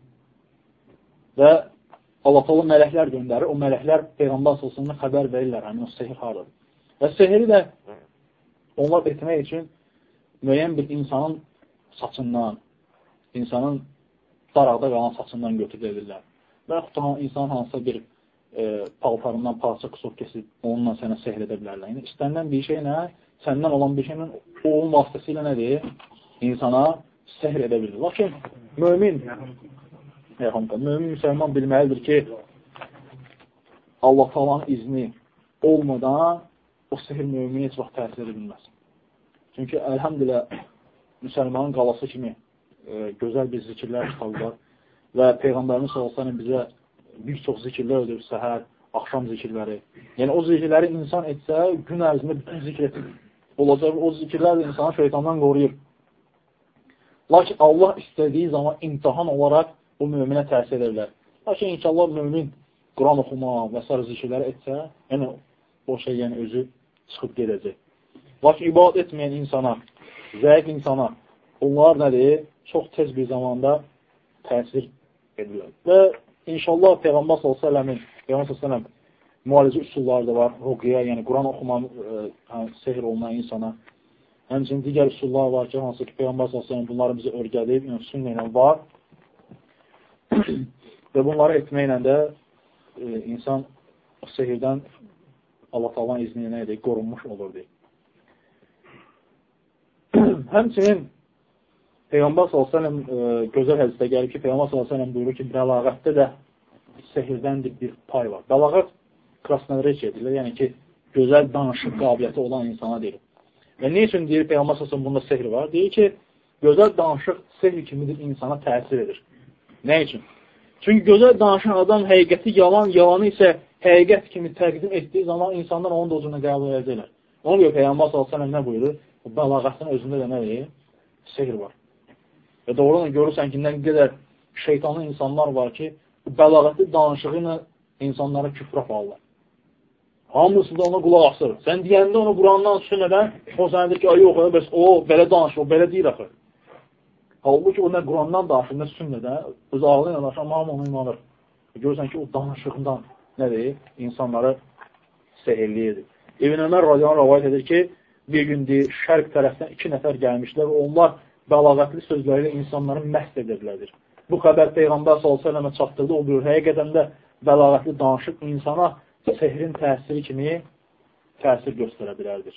Və Allah Taala mələklər göndərir, o mələklər Peyğəmbər sallallahu əleyhi və səlləmə xəbər verirlər, həmin o sehr hardadır. Və sehri də onlar etmək üçün müəyyən bir insanın saçından, insanın daraqda qalan saçından götürülürlər. Və yaxud insanın hansısa bir e, paltarından parça qısıb kesib, onunla sənə sehr edə bilərlər. Yəni, istənilən bir şey nə? Səndən olan bir şeylə, onun vasitəsilə nədir? İnsana sehr edə bilir. Lakin, mömin, mömin müsəlman bilməlidir ki, Allah Taala'nın izni olmadan o sehr mömin heç vaxt təsir edə bilməz. Çünki, əlhəmdülə, müsəlmanın qalası kimi e, gözəl bir zikirlər çıxarlar və Peyğəmbərimiz sallallahu əleyhi və səlləm bizə bir çox zikirlər ödür, səhər, axşam zikirləri. Yəni, o zikirləri insan etsə, gün ərzində bütün zikr etib olacaq. O zikirlər də insanı şeytandan qoruyur. Lakin Allah istədiyi zaman imtihan olaraq bu möminə təsir edirlər. Lakin inşallah mömin Quran oxuma və s. zikirləri etsə, yəni o şey yəni özü çıxıb gedəcək. Lakin ibadət etməyən insana, zəif insana, onlar nədir? Çox tez bir zamanda təsir edirlər. Və inşallah Peyğəmbər sallallahu əleyhi və səlləmin Peyğəmbər sallallahu əleyhi və səlləm müalicə üsulları da var. Ruqiyyə, yəni Quran oxuman, e, sehr olmayan insana. Həmçinin digər üsullar var ki, hansı ki Peyğəmbər sallallahu əleyhi və səlləm bunları bizə örgədib, yəni sünnə ilə var. Və bunları etməklə də e, insan sehirdən Allah Taala'nın izni ilə edir, qorunmuş olur deyir. Həmçinin Peyğəmbər sallallahu əleyhi və səlləm e, gözəl hədisdə gəlir ki, Peyğəmbər sallallahu əleyhi və səlləm buyurur ki, bəlağətdə də sehirdən bir pay var. Bəlağət krasnodreç edilir, yəni ki, gözəl danışıq qabiliyyəti olan insana deyilir. Və ne üçün deyir Peyğəmbər sallallahu əleyhi və səlləm bunda sehr var? Deyir ki, gözəl danışıq sehr kimidir, insana təsir edir. Nə üçün? Çünki gözəl danışan adam həqiqəti yalan, yalanı isə həqiqət kimi təqdim etdiyi zaman insanlar onun da ucuna qəbul edəcəklər. Ona görə Peyğəmbər sallallahu əleyhi və səlləm nə buyurur? Bu bəlağətin özündə də nə deyir? Sehr var. Və doğrudan görürsən ki, nə qədər şeytanlı insanlar var ki, bəlağətli danışığı ilə insanlara küfr aparırlar. Hamısı da ona qulaq asır. Sən deyəndə onu Qurandan düşünmədən, o sənə deyir ki, yox, bəs o belə danışır, o belə deyir axı. Halbuki o nə Qurandan danışır, nə sünnədən, öz ağlı ilə danışır, amma hamı onu inanır. Görürsən ki, o danışığından nədir? İnsanları sehirliyidir. İbn Ömər radiyallahu anh rəvayət edir ki, bir gün deyir, şərq tərəfdən iki nəfər gəlmişlər və onlar bəlağətli sözlərlə insanları məhz edirlərdir. Bu xəbər Peyğəmbər sallallahu əleyhi və səlləmə çatdırdı, o buyurur, həqiqətən də bəlağətli danışıq insana sehrin təsiri kimi təsir göstərə bilərdir.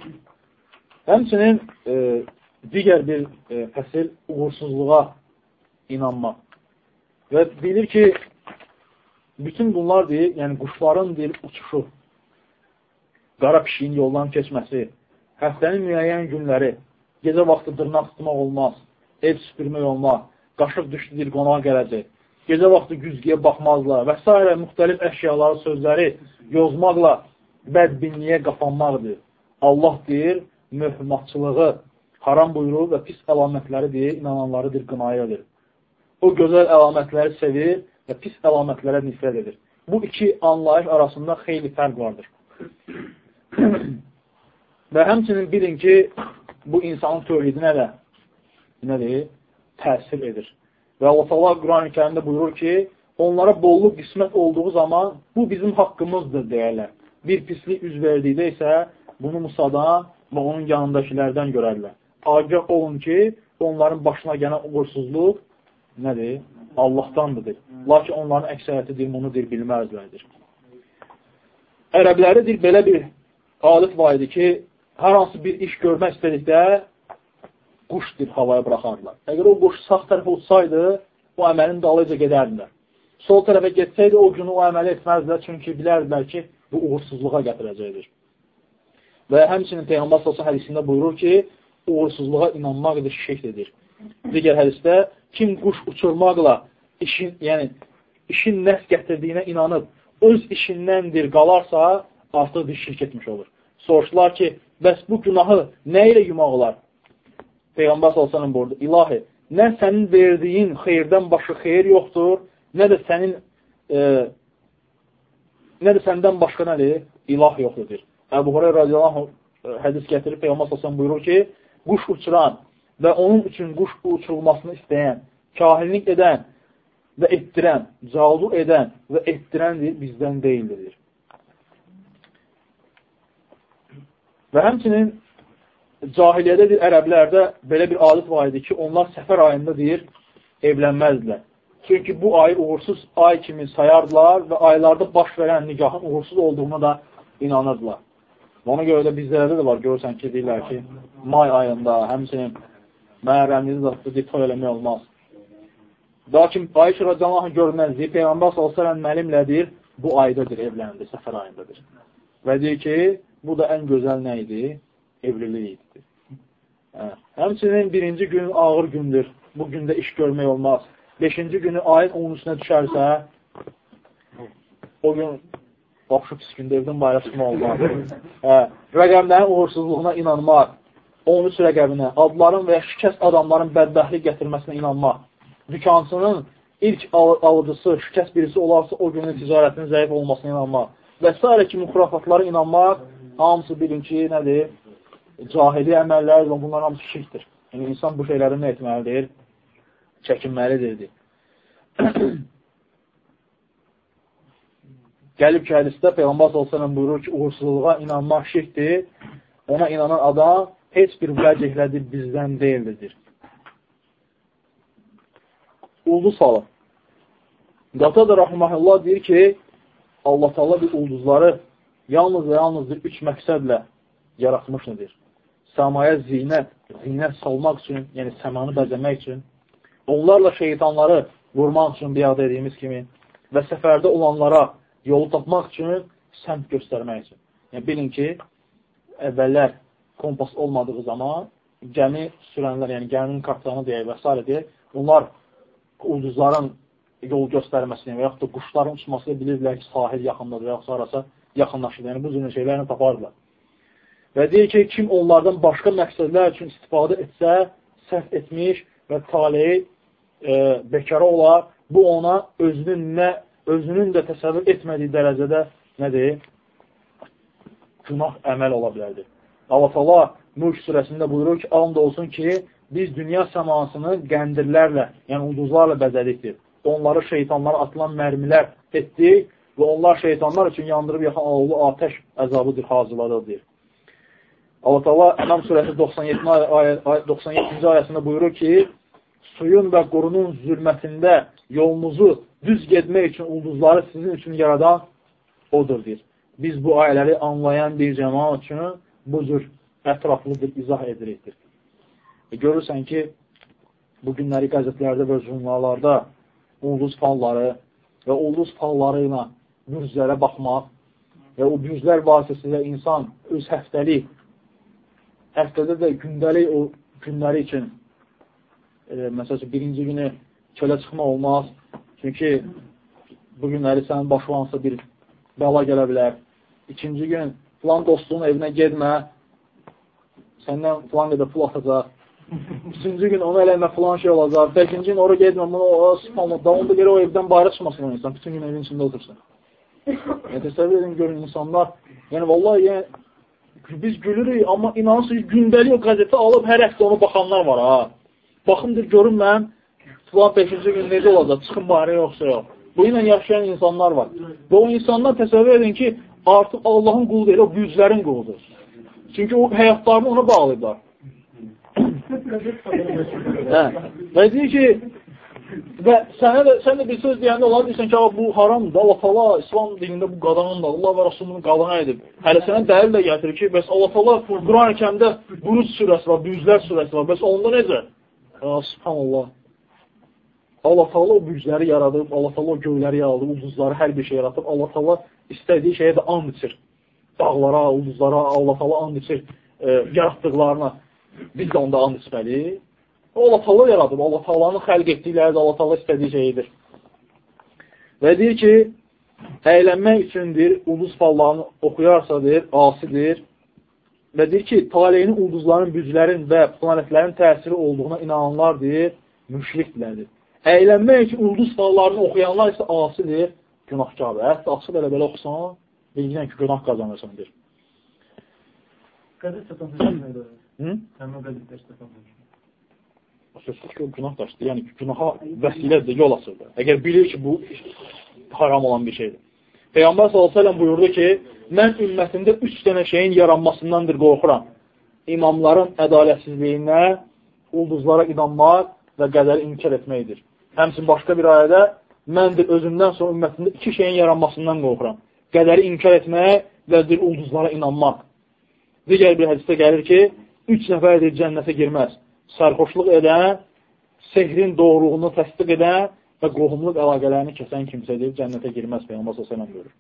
Həmçinin e, digər bir e, fəsil uğursuzluğa inanmaq. Və bilir ki, bütün bunlar deyil, yəni quşların deyil, uçuşu, qara pişiyin yoldan keçməsi, həftənin müəyyən günləri, gecə vaxtı dırnaq tutmaq olmaz, ev süpürmək olmaz, qaşıq düşdü deyil, qonağa gələcək, gecə vaxtı güzgüyə baxmazlar və s. müxtəlif əşyaları, sözləri yozmaqla bədbinliyə qapanmaqdır. Allah deyir, möhmatçılığı haram buyurur və pis əlamətləri deyir, inananlarıdır, qınaya edir. O gözəl əlamətləri sevir və pis əlamətlərə nifrət edir. Bu iki anlayış arasında xeyli fərq vardır. Və həmçinin bilin ki, bu insanın tövhidinə də nədir? Təsir edir. Və Allah Quran-ı Kərimdə buyurur ki, onlara bolluq qismət olduğu zaman bu bizim haqqımızdır deyərlər. Bir pislik üz verdikdə isə bunu Musadan və onun yanındakilərdən görərlər. Agah olun ki, onların başına gələn uğursuzluq nədir? Allahdandır. Lakin onların əksəriyyətidir, bunu dir, bilməzlərdir. Ərəbləridir belə bir adət var idi ki, hər hansı bir iş görmək istədikdə quşdur havaya buraxardılar. Əgər o quş sağ tərəfə uçsaydı, o əməlin dalıca gedərdilər. Sol tərəfə getsəydi, o günü o əməli etməzdilər, çünki bilərdilər ki, bu uğursuzluğa gətirəcəkdir. Və həmçinin Peyğəmbər sallallahu hədisində buyurur ki, uğursuzluğa inanmaq edir, şirkdir. Digər hədisdə, kim quş uçurmaqla işin, yəni, işin nəf gətirdiyinə inanıb, öz işindəndir qalarsa, artıq bir şirk etmiş olur. Soruşdular ki, bəs bu günahı nə ilə yumaq olar? Peyğəmbər sallallahu buyurdu, ilahi, nə sənin verdiyin xeyirdən başı xeyir yoxdur, nə də sənin e, nə də səndən başqa nədir? İlah yoxdur. Əbu Hureyra radiyallahu anh hədis gətirib, Peyğəmbər sallallahu buyurur ki, quş uçuran və onun üçün quş uçurulmasını istəyən, kahinlik edən və etdirən, cadu edən və etdirəndir, bizdən deyildir. Və həmçinin cahiliyyədə ərəblərdə belə bir adət var idi ki, onlar səfər ayında deyir, evlənməzdilər. Çünki bu ayı uğursuz ay kimi sayardılar və aylarda baş verən nigahın uğursuz olduğuna da inanırdılar. Ona görə də bizlərdə də var, görürsən ki, deyirlər ki, may ayında, həmçinin məhərrəmliyi zatlı toy eləmək olmaz. Lakin Ayşə radiyallahu anh görməzdir, Peyğəmbər sallallahu əleyhi və səlləm müəllimlə deyir, bu aydadır, evləndir, səfər ayındadır. Və deyir ki, bu da ən gözəl nə idi? Evlilik idi. Hə. Həmçinin birinci gün ağır gündür. Bu gündə iş görmək olmaz. Beşinci günü ayın on üçünə düşərsə, o gün baxşı pis gündə evdən bayra çıxma olmaz. Hə. Rəqəmlərin uğursuzluğuna inanmaq, on üç rəqəminə, adların və ya şikəst adamların bədbəxtlik gətirməsinə inanmaq, dükansının ilk alıcısı, şikəst birisi olarsa o günün ticarətinin zəif olmasına inanmaq və s. kimi xurafatlara inanmaq, hamısı bilin ki, nədir? Cahili əməllər və bunlar hamısı şirkdir. Yəni, insan bu şeyləri nə etməlidir? Çəkinməlidir. Gəlib ki, hədisdə Peyğəmbər sallallahu əleyhi və səlləm buyurur ki, uğursuzluğa inanmaq şirkdir. Ona inanan adam heç bir vəcihlədir, bizdən deyildir. Ulduz falı. Qatada rahiməhullah deyir ki, Allah Teala bir ulduzları yalnız və yalnız üç məqsədlə yaratmışdır. Səmaya zinət, zinət salmaq üçün, yəni səmanı bəzəmək üçün, onlarla şeytanları vurmaq üçün bir yada ediyimiz kimi və səfərdə olanlara yolu tapmaq üçün, səmt göstərmək üçün. Yəni, bilin ki, əvvəllər kompas olmadığı zaman gəmi sürənlər, yəni gəminin kapitanı deyək və s. deyək, onlar ulduzların yol göstərməsini və yaxud da quşların uçmasını bilirdilər ki, sahil yaxındadır və yaxud arasa yaxınlaşır. Yəni, bu cür şeylərini tapardılar. Və deyir ki, kim onlardan başqa məqsədlər üçün istifadə etsə, səhv etmiş və taleyi e, bekara olar, bu ona özünün, nə, özünün də təsəvvür etmədiyi dərəcədə nədir? Günah əməl ola bilərdir. Allah Allah Mülk surəsində buyurur ki, and olsun ki, biz dünya səmasını qəndirlərlə, yəni ulduzlarla bəzədikdir. Onları şeytanlara atılan mərmilər etdik və onlar şeytanlar üçün yandırıb yaxan alovlu atəş əzabıdır, hazırladıdır. Allah Teala Ənam surəsi doxsan yeddinci ayəsində buyurur ki, suyun və qurunun zülmətində yolunuzu düz getmək üçün ulduzları sizin üçün yaradan odur, deyir. Biz bu ayələri anlayan bir cəmaat üçün bu cür ətraflıdır, izah edilir. E, görürsən ki, bu günləri qəzetlərdə və jurnallarda ulduz falları və ulduz falları ilə bürclərə baxmaq və o bürclər vasitəsilə insan öz həftəlik, həftədə də gündəlik o günləri üçün e, məsələn, birinci günü çölə çıxma olmaz. Çünki bu günləri sənin başlansa bir bəla gələ bilər. İkinci gün filan dostunun evinə gedmə, səndən filan qədər pul atacaq. Üçüncü gün onu eləmə, filan şey olacaq. Beşinci gün oraya gedmə, bunu o spamlıqda, onda görə o evdən bayra çıxmasın o insan. Bütün gün evin içində otursun. Yəni, təsəvvür edin, görün insanlar. Yəni, vallahi, yəni, biz gülürük, amma inansın ki, gündəlik o qəzeti alıb hər həftə onu baxanlar var, ha. Baxımdır, görün mən, filan beşinci gün necə olacaq, çıxın bayra yoxsa yox. Bu ilə yaşayan insanlar var. Və o insanlar təsəvvür edin ki, artıq Allahın qulu deyil, o büyücülərin quludur. Çünki o həyatlarını ona bağlayıblar. Hə. Və deyir ki, və sənə də, sən də bir söz deyəndə olar, deyirsən ki, bu haramdır, Allah Allah, İslam dinində bu qadanındır, Allah və Rasulunun qadana edib. Hələ sənə dəlil də gətirir ki, bəs Allah Allah Quran-ı Kərimdə Buruc surəsi var, büyücülər surəsi var, bəs onda necə? Ya, subhanallah. Allah Taala o büyücüləri yaradıb, Allah Taala o göyləri yaradıb, ulduzları hər bir şey yaradıb, Allah Taala istədiyi şeyə də and içir. Dağlara, ulduzlara Allah Taala and içir, e, yaratdıqlarına. Biz də onda and içməliyik. Allah Taala yaradıb, Allah Taala'nın xəlq etdikləri də Allah Taala istədiyi şeyidir. Və deyir ki, əylənmək üçündür, ulduz fallarını oxuyarsa deyir, asidir. Və deyir ki, taleyinin ulduzların, büyücülərin və planetlərin təsiri olduğuna inananlar deyir, müşrikdirlərdir. Əylənmək üçün ulduz fallarını oxuyanlar isə asidir, günahkardır. Hətta açıb elə-belə oxusan, bilgilən ki, günah qazanırsan, deyir. Qəzət çatan nədir? Hı? Həmin o qəzətdə çatan nədir? Sözsüz ki, o günah daşdır. Yəni, günaha vəsilədir, yol asırdır. Əgər bilir ki, bu haram olan bir şeydir. Peyğəmbər sallallahu əleyhi və səlləm buyurdu ki, mən ümmətimdə üç dənə şeyin yaranmasındandır qorxuram. İmamların ədalətsizliyinə, ulduzlara inanmaq və qədəri inkar etməkdir. Həmçinin başqa bir ayədə, mən də özümdən sonra ümmətimdə iki şeyin yaranmasından qorxuram. Qədəri inkar etmək və bir ulduzlara inanmaq. Digər bir hədisdə gəlir ki, üç nəfərdir cənnətə girməz. Sərxoşluq edən, sehrin doğruluğunu təsdiq edən və qohumluq əlaqələrini kəsən kimsədir, cənnətə girməz. Peyğəmbər sallallahu əleyhi və səlləm buyurur.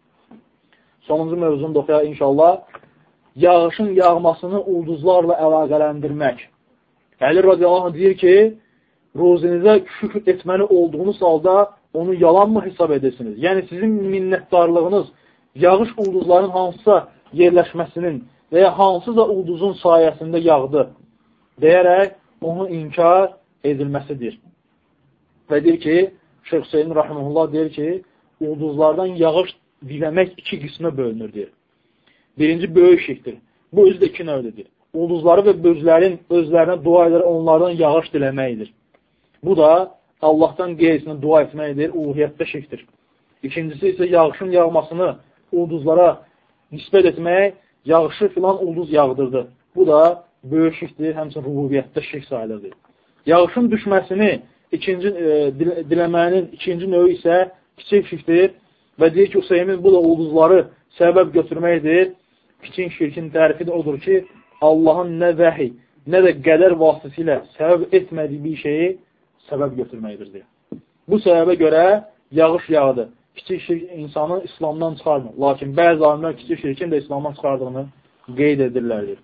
Sonuncu mövzunu da oxuyaq inşallah. Yağışın yağmasını ulduzlarla əlaqələndirmək. Əli radiyallahu anh deyir ki, rozinizə şükür etməli olduğunuz halda onu yalan mı hesab edirsiniz? Yəni sizin minnətdarlığınız yağış ulduzların hansısa yerləşməsinin və ya hansısa ulduzun sayəsində yağdı deyərək onun inkar edilməsidir. Və deyir ki, Şeyx Hüseyin Rahimullah deyir ki, ulduzlardan yağış diləmək iki qismə bölünür, deyir. Birinci böyük şirkdir. Bu özü də iki növdür. Ulduzları və bözlərin özlərinə dua edər, onlardan yağış diləməkdir. Bu da Allahdan qeyrisinə dua etməkdir, uluhiyyətdə şirkdir. İkincisi isə yağışın yağmasını ulduzlara nisbət etmək, yağışı filan ulduz yağdırdı. Bu da böyük şirkdir, həmçinin rububiyyətdə şirk sayılır. Yağışın düşməsini ikinci, e, diləmənin ikinci növü isə kiçik şirkdir və deyir ki, Hüseymin bu da ulduzları səbəb götürməkdir. Kiçik şirkin tərifi də odur ki, Allahın nə vəhi, nə də qədər vasitəsilə səbəb etmədiyi bir şeyi səbəb götürməkdir, deyir. Bu səbəbə görə yağış yağdı. Kiçik şirk insanı İslamdan çıxarmır. Lakin bəzi alimlər kiçik şirkin də İslamdan çıxardığını qeyd edirlərdir.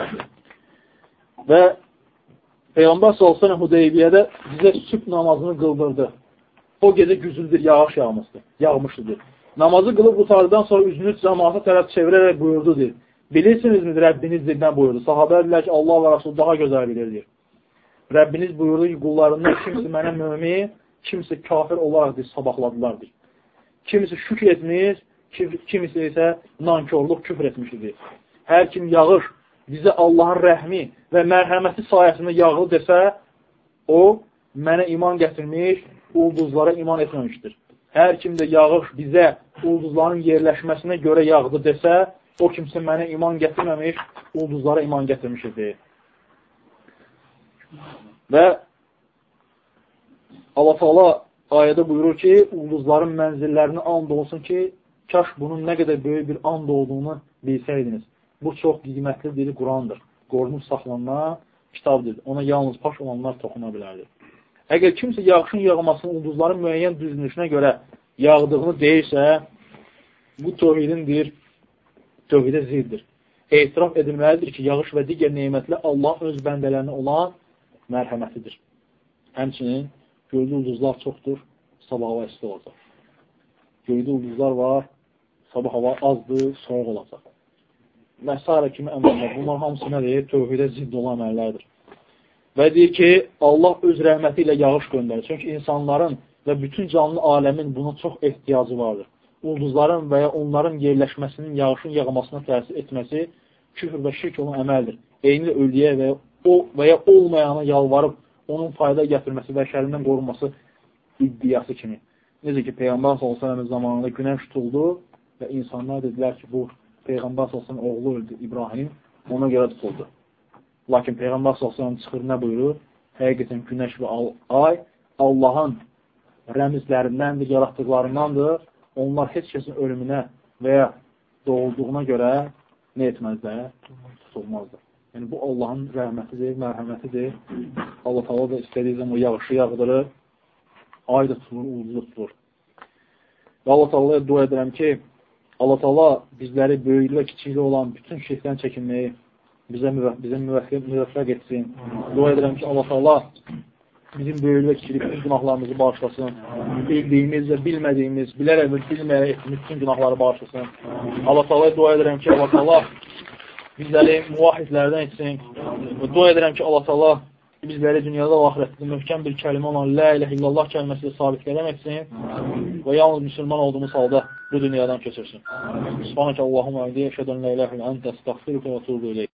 Və Peyğəmbər sallallahu əleyhi və səlləm Hudeybiyyədə bizə sübh namazını qıldırdı. O gecə güclüdür, yağış yağmışdır, yağmışdır. Namazı qılıb qutardıdan sonra üzünü cəmaata tərəf çevirərək buyurdu, deyir. Bilirsinizmi, Rəbbiniz nə buyurdu? Sahabələr bilər ki, Allah və Rasul daha gözəl bilir, deyir. Rəbbiniz buyurdu ki, qullarından kimisi mənə mömin, kimisi kafir olaraq deyir, sabahladılar, deyir. Kimisi şükür etmiş, kimisi isə nankörlük küfr etmişdir. Hər kim yağış bizə Allahın rəhmi və mərhəməti sayəsində yağlı desə, o mənə iman gətirmiş, ulduzlara iman etməmişdir. Hər kim də yağış bizə ulduzların yerləşməsinə görə yağdı desə, o kimsə mənə iman gətirməmiş, ulduzlara iman gətirmişdir. Və Allah Taala ayədə buyurur ki, ulduzların mənzillərini and olsun ki, kaş bunun nə qədər böyük bir and olduğunu bilsəydiniz. bu çox qiymətli bir Qurandır. Qorunub saxlanan kitabdır. Ona yalnız paş olanlar toxuna bilərdir. Əgər kimsə yağışın yağmasını ulduzların müəyyən düzülüşünə görə yağdığını deyirsə, bu tövhidindir, tövhidə ziddir. Etiraf edilməlidir ki, yağış və digər neymətlə Allah öz bəndələrinə olan mərhəmətidir. Həmçinin göydə ulduzlar çoxdur, sabah hava isti olacaq. Göydə ulduzlar var, sabah hava azdır, soğuq olacaq. Və s. kimi əmrlər. Bunlar hamısı nədir? Tövhidə zidd olan əmrlərdir. Və deyir ki, Allah öz rəhməti ilə yağış göndərir. Çünki insanların və bütün canlı aləmin buna çox ehtiyacı vardır. Ulduzların və ya onların yerləşməsinin yağışın yağmasına təsir etməsi küfr və şirk olan əməldir. Eyni ölüyə və ya, o, və ya olmayana yalvarıb onun fayda gətirməsi və şərindən qorunması iddiası kimi. Necə ki, Peyğəmbər sallallahu əleyhi və səlləm zamanında günəş tutuldu və insanlar dedilər ki, bu Peyğəmbər sallallahu əleyhi və səlləm oğlu öldü, İbrahim, ona görə tutuldu. Lakin Peyğəmbər sallallahu əleyhi və səlləm çıxır, nə buyurur? Həqiqətən günəş və ay Allahın rəmizlərindəndir, yaratdıqlarındandır. Onlar heç kəsin ölümünə və ya doğulduğuna görə nə etməzlər? Tutulmazdır. Yəni, bu Allahın rəhmətidir, mərhəmətidir. Allah Taala da istədiyi zaman yağışı yağdırır, ay da tutulur, ulduz da tutulur. Və Allah Taala'ya dua edirəm ki, Allah Taala bizləri böyüklü və kiçikli olan bütün şirkdən çəkinməyi bizə, bizə müvəffəq etsin. Dua edirəm ki, Allah Taala bizim böyüklü və kiçikli bütün günahlarımızı bağışlasın. Bildiyimiz və bilmədiyimiz, bilərək və bilməyərək bütün günahları bağışlasın. Allah Taala'ya dua edirəm ki, Allah Taala bizləri muvahidlərdən etsin. Və dua edirəm ki, Allah Taala bizləri dünyada və axirətdə möhkəm bir kəlmə olan La ilahe illallah kəlməsi ilə sabit qədəm etsin və yalnız müsəlman olduğumuz halda bu dünyadan köçürsün. Subhanəkə Allahumma və əşhədən la ilahe illə əntə əstəğfiruka və etûbu ileyk.